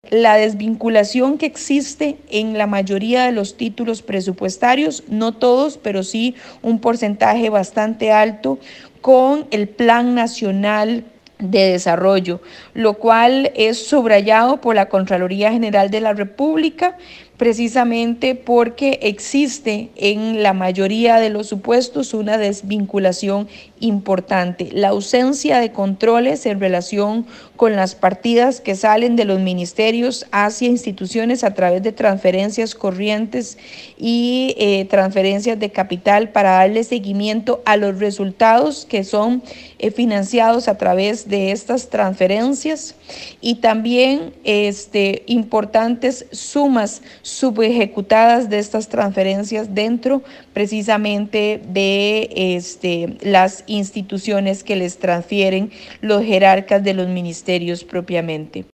La desvinculación que existe en la mayoría de los títulos presupuestarios, no todos, pero sí un porcentaje bastante alto con el Plan Nacional de Desarrollo, lo cual es subrayado por la Contraloría General de la República, precisamente porque existe en la mayoría de los supuestos una desvinculación importante. La ausencia de controles en relación con las partidas que salen de los ministerios hacia instituciones a través de transferencias corrientes y transferencias de capital para darle seguimiento a los resultados que son financiados a través de estas transferencias, y también importantes sumas subejecutadas de estas transferencias dentro precisamente de las instituciones que les transfieren los jerarcas de los ministerios propiamente.